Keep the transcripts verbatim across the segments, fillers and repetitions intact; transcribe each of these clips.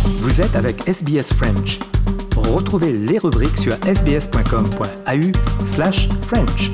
Vous êtes avec S B S French. Retrouvez les rubriques sur sbs.com.au slash French.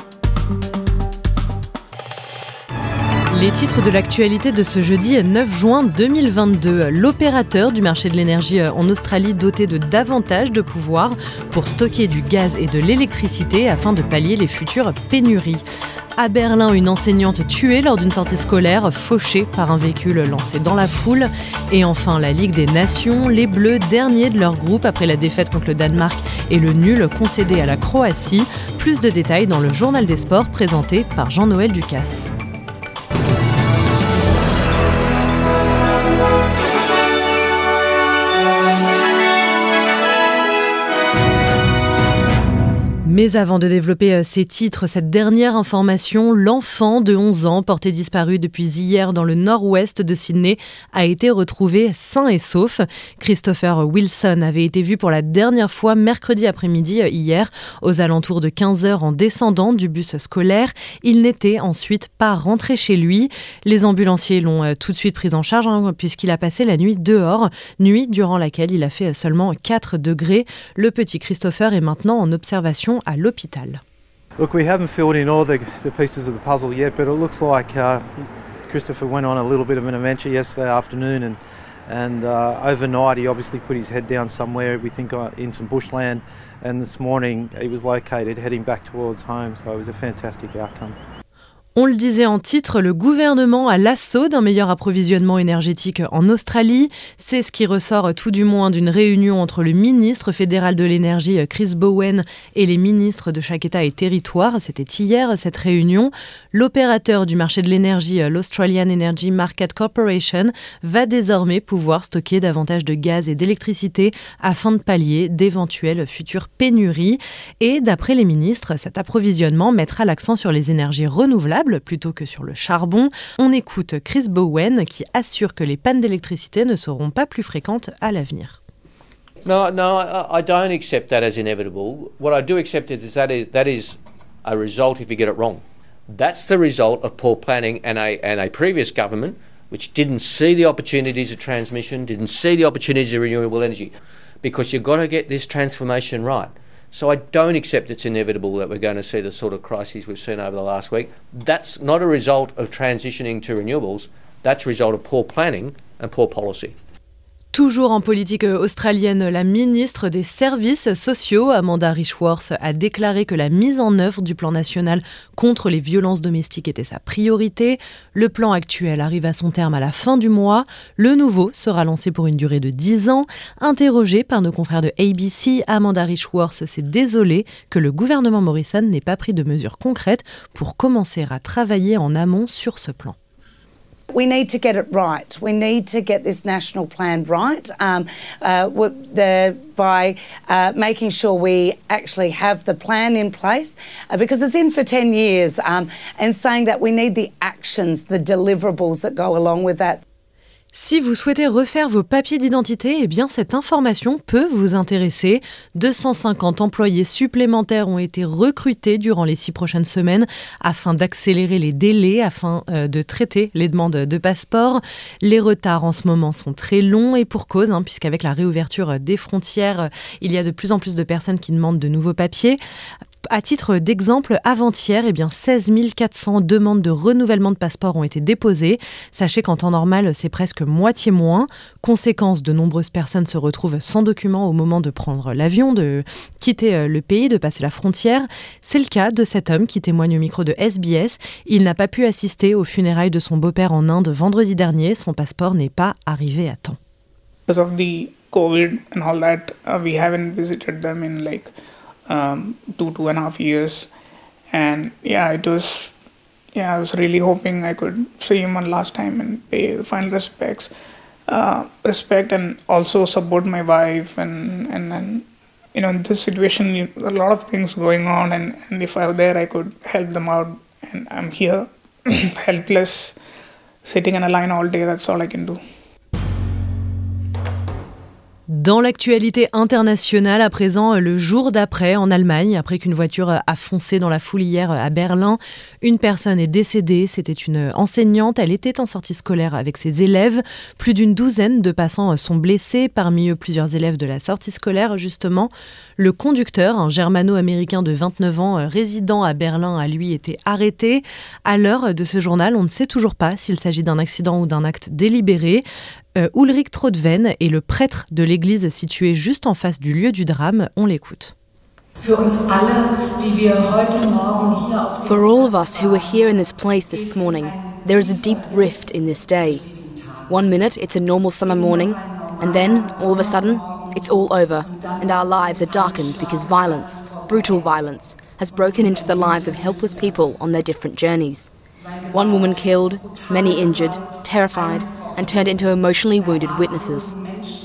Les titres de l'actualité de ce jeudi neuf juin deux mille vingt-deux. L'opérateur du marché de l'énergie en Australie doté de davantage de pouvoir pour stocker du gaz et de l'électricité afin de pallier les futures pénuries. À Berlin, une enseignante tuée lors d'une sortie scolaire, fauchée par un véhicule lancé dans la foule. Et enfin, la Ligue des Nations, les Bleus, derniers de leur groupe après la défaite contre le Danemark et le nul concédé à la Croatie. Plus de détails dans le journal des sports présenté par Jean-Noël Ducasse. Mais avant de développer ces titres, cette dernière information, l'enfant de onze ans, porté disparu depuis hier dans le nord-ouest de Sydney, a été retrouvé sain et sauf. Christopher Wilson avait été vu pour la dernière fois mercredi après-midi hier, aux alentours de quinze heures en descendant du bus scolaire. Il n'était ensuite pas rentré chez lui. Les ambulanciers l'ont tout de suite pris en charge hein, puisqu'il a passé la nuit dehors, nuit durant laquelle il a fait seulement quatre degrés. Le petit Christopher est maintenant en observation à l'hôpital. Look, we haven't filled in all the, the pieces of the puzzle yet, but it looks like uh, Christopher went on a little bit of an adventure yesterday afternoon, and and uh, overnight he obviously put his head down somewhere, we think uh, in some bushland, and this morning he was located heading back towards home, so it was a fantastic outcome. On le disait en titre, le gouvernement a l'assaut d'un meilleur approvisionnement énergétique en Australie. C'est ce qui ressort tout du moins d'une réunion entre le ministre fédéral de l'énergie Chris Bowen et les ministres de chaque État et territoire. C'était hier cette réunion. L'opérateur du marché de l'énergie, l'Australian Energy Market Corporation, va désormais pouvoir stocker davantage de gaz et d'électricité afin de pallier d'éventuelles futures pénuries. Et d'après les ministres, cet approvisionnement mettra l'accent sur les énergies renouvelables plutôt que sur le charbon. On écoute Chris Bowen qui assure que les pannes d'électricité ne seront pas plus fréquentes à l'avenir. No, no, I, I don't accept that as inevitable. What I do accept is that is that is a result if you get it wrong. That's the result of poor planning and a and a previous government which didn't see the opportunities of transmission, didn't see the opportunities of renewable energy, because you've got to get this transformation right. So I don't accept it's inevitable that we're going to see the sort of crises we've seen over the last week. That's not a result of transitioning to renewables. That's a result of poor planning and poor policy. Toujours en politique australienne, la ministre des Services sociaux, Amanda Rishworth, a déclaré que la mise en œuvre du plan national contre les violences domestiques était sa priorité. Le plan actuel arrive à son terme à la fin du mois. Le nouveau sera lancé pour une durée de dix ans. Interrogée par nos confrères de A B C, Amanda Rishworth s'est désolée que le gouvernement Morrison n'ait pas pris de mesures concrètes pour commencer à travailler en amont sur ce plan. We need to get it right. We need to get this national plan right um, uh, the, by uh, making sure we actually have the plan in place uh, because it's in for ten years um, and saying that we need the actions, the deliverables that go along with that. Si vous souhaitez refaire vos papiers d'identité, eh bien cette information peut vous intéresser. deux cent cinquante employés supplémentaires ont été recrutés durant les six prochaines semaines afin d'accélérer les délais, afin euh, de traiter les demandes de passeport. Les retards en ce moment sont très longs et pour cause, hein, puisqu'avec la réouverture des frontières, il y a de plus en plus de personnes qui demandent de nouveaux papiers. À titre d'exemple, avant-hier, eh bien seize mille quatre cents demandes de renouvellement de passeport ont été déposées. Sachez qu'en temps normal, c'est presque moitié moins. Conséquence, de nombreuses personnes se retrouvent sans document au moment de prendre l'avion, de quitter le pays, de passer la frontière. C'est le cas de cet homme qui témoigne au micro de S B S. Il n'a pas pu assister aux funérailles de son beau-père en Inde vendredi dernier. Son passeport n'est pas arrivé à temps. Because of the COVID and all that, uh, we haven't visited them in like Um, two, two and a half years. And yeah, it was, yeah, I was really hoping I could see him one last time and pay the final respects, uh, respect and also support my wife. And, and, and you know, in this situation, you, a lot of things going on. And, and if I were there, I could help them out. And I'm here, helpless, sitting in a line all day. That's all I can do. Dans l'actualité internationale, à présent, le jour d'après, en Allemagne, après qu'une voiture a foncé dans la foule hier à Berlin, une personne est décédée. C'était une enseignante. Elle était en sortie scolaire avec ses élèves. Plus d'une douzaine de passants sont blessés, parmi eux plusieurs élèves de la sortie scolaire, justement. Le conducteur, un germano-américain de vingt-neuf ans, résident à Berlin, a lui été arrêté. À l'heure de ce journal, on ne sait toujours pas s'il s'agit d'un accident ou d'un acte délibéré. Euh, Ulrich Trotven est le prêtre de l'église située juste en face du lieu du drame. On l'écoute. For all of us who were here in this place this morning, there is a deep rift in this day. One minute it's a normal summer morning, and then, all of a sudden, it's all over, and our lives are darkened because violence, brutal violence, has broken into the lives of helpless people on their different journeys. One woman killed, many injured, terrified, and turned into emotionally wounded witnesses.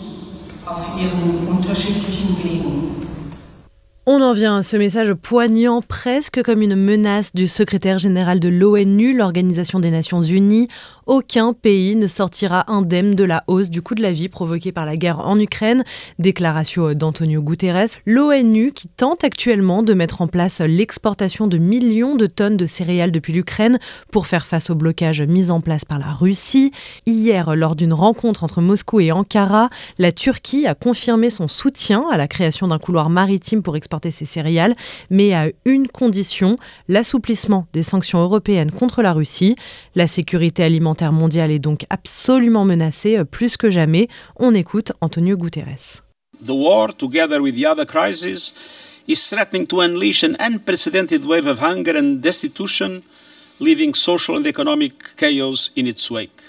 On en vient à ce message poignant, presque comme une menace du secrétaire général de l'ONU, l'Organisation des Nations Unies. Aucun pays ne sortira indemne de la hausse du coût de la vie provoquée par la guerre en Ukraine. Déclaration d'Antonio Guterres. L'ONU qui tente actuellement de mettre en place l'exportation de millions de tonnes de céréales depuis l'Ukraine pour faire face au blocage mis en place par la Russie. Hier, lors d'une rencontre entre Moscou et Ankara, la Turquie a confirmé son soutien à la création d'un couloir maritime pour exporter ces céréales, mais à une condition, l'assouplissement des sanctions européennes contre la Russie. La sécurité alimentaire mondiale est donc absolument menacée, plus que jamais. On écoute Antonio Guterres. The war, together with the other crises, is threatening to unleash an unprecedented wave of hunger and destitution, leaving social and economic chaos in its wake.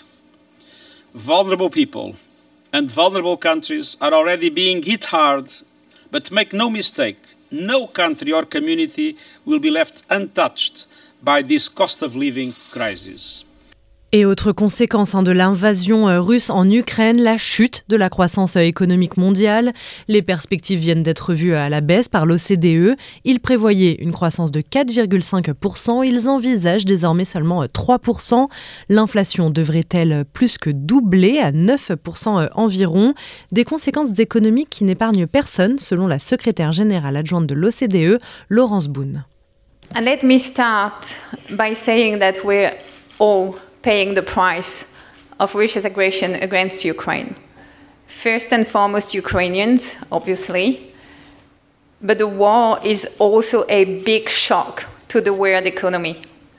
Vulnerable people and vulnerable countries are already being hit hard, but make no mistake, no country or community will be left untouched by this cost of living crisis. Et autre conséquence hein, de l'invasion russe en Ukraine, la chute de la croissance économique mondiale. Les perspectives viennent d'être revues à la baisse par l'O C D E. Ils prévoyaient une croissance de quatre virgule cinq pour cent. Ils envisagent désormais seulement trois pour cent. L'inflation devrait-elle plus que doubler à neuf pour cent environ. Des conséquences économiques qui n'épargnent personne, selon la secrétaire générale adjointe de l'O C D E, Laurence Boone. And let me start by saying that we're all paying the price of Russia's aggression against Ukraine. First and foremost, Ukrainians, obviously, but the war is also a big shock to the world economy.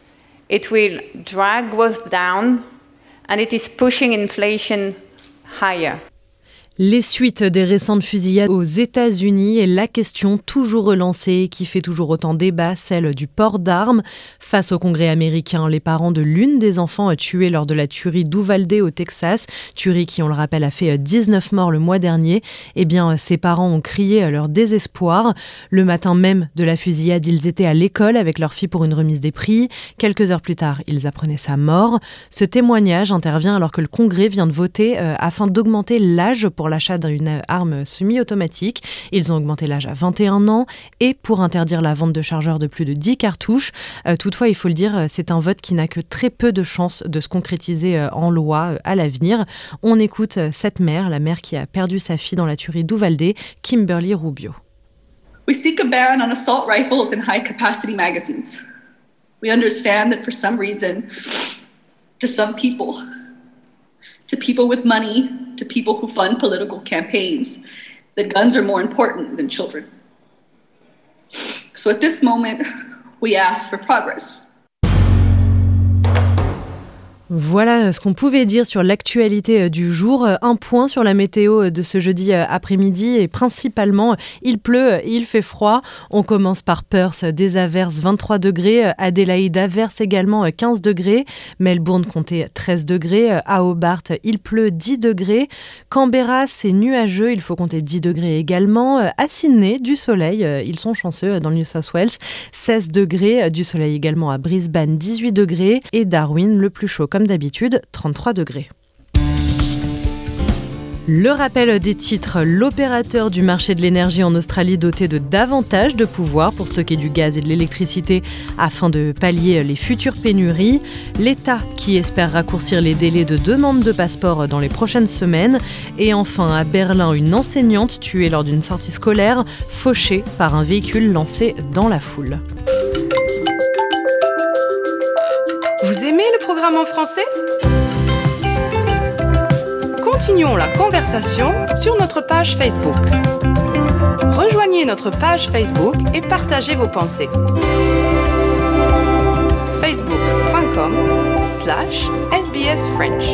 It will drag growth down, and it is pushing inflation higher. Les suites des récentes fusillades aux États-Unis et la question toujours relancée qui fait toujours autant débat, celle du port d'armes. Face au Congrès américain, les parents de l'une des enfants tués lors de la tuerie d'Uvalde au Texas, tuerie qui, on le rappelle, a fait dix-neuf morts le mois dernier, eh bien, ces parents ont crié leur désespoir. Le matin même de la fusillade, ils étaient à l'école avec leur fille pour une remise des prix. Quelques heures plus tard, ils apprenaient sa mort. Ce témoignage intervient alors que le Congrès vient de voter euh, afin d'augmenter l'âge pour l'achat d'une arme semi-automatique. Ils ont augmenté l'âge à vingt et un ans et pour interdire la vente de chargeurs de plus de dix cartouches. Euh, toutefois, il faut le dire, c'est un vote qui n'a que très peu de chances de se concrétiser euh, en loi euh, à l'avenir. On écoute euh, cette mère, la mère qui a perdu sa fille dans la tuerie d'Uvalde, Kimberly Rubio. We seek a ban on assault rifles and high-capacity magazines. We understand that for some reason, to some people, to people with money, to people who fund political campaigns, that guns are more important than children. So at this moment, we ask for progress. Voilà ce qu'on pouvait dire sur l'actualité du jour. Un point sur la météo de ce jeudi après-midi et principalement, il pleut, il fait froid. On commence par Perth, des averses vingt-trois degrés. Adélaïde, averses également quinze degrés. Melbourne comptait treize degrés. À Hobart, il pleut dix degrés. Canberra, c'est nuageux, il faut compter dix degrés également. À Sydney, du soleil, ils sont chanceux dans le New South Wales. seize degrés, du soleil également à Brisbane, dix-huit degrés. Et Darwin, le plus chaud comme d'habitude, trente-trois degrés. Le rappel des titres, l'opérateur du marché de l'énergie en Australie doté de davantage de pouvoir pour stocker du gaz et de l'électricité afin de pallier les futures pénuries. L'État qui espère raccourcir les délais de demande de passeport dans les prochaines semaines. Et enfin, à Berlin, une enseignante tuée lors d'une sortie scolaire, fauchée par un véhicule lancé dans la foule. Vous aimez le programme en français ? Continuons la conversation sur notre page Facebook. Rejoignez notre page Facebook et partagez vos pensées. facebook.com slash sbsfrench.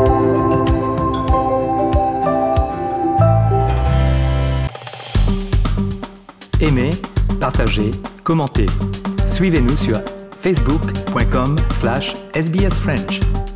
Aimez, partagez, commentez. Suivez-nous sur facebook.com slash sbsfrench.